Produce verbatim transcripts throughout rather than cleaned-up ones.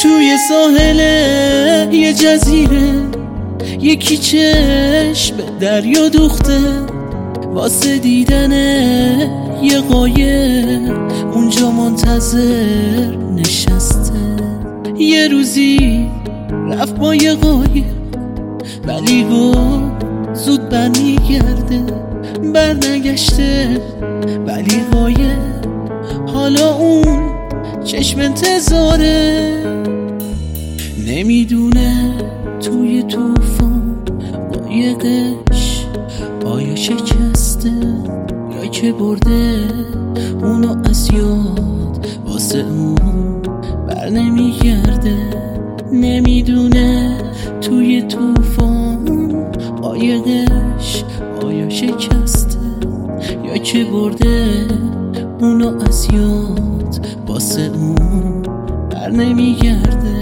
توی ساحل یه جزیره یکی چشم دریا دوخته واسه دیدن یه قایق اونجا منتظر نشسته. یه روزی رفت با یه قایق ولی گفت زود برمیگرده. برنگشته ولی قایق حالا اون چشم انتظاره. نمیدونه توی طوفان قایقش آیا شکسته یا که برده اونو از یاد واسه اون بر نمیگرده. نمیدونه توی طوفان قایقش آیا شکسته یا که برده اونو از یاد واسه اون بر نمیگرده.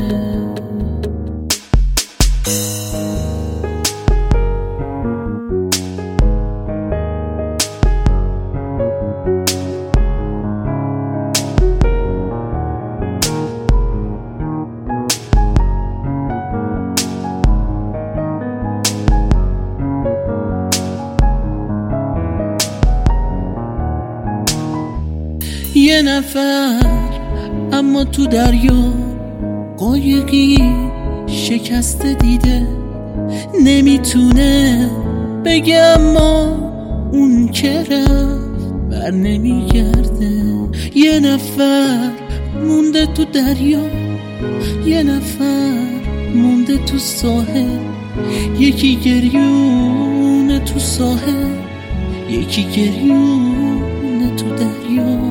یه نفر اما تو دریا قایقی شکسته دیده. نمیتونه بگه اما اون که رفت بر نمیگرده. یه نفر مونده تو دریا، یه نفر مونده تو ساحل. یکی گریونه تو ساحل، یکی گریونه تو دریا.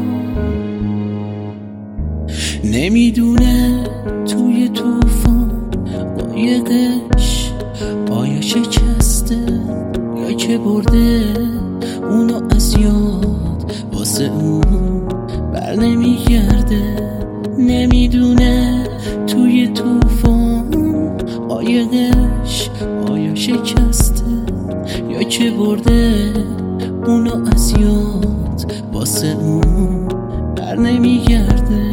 نمیدونه توی طوفان قایقش آیا شکسته یا که برده اونو از یاد واسه اون بر نمیگرده. نمیدونه توی طوفان قایقش آیا شکسته یا که برده اونو از یاد واسه اون بر نمیگرده.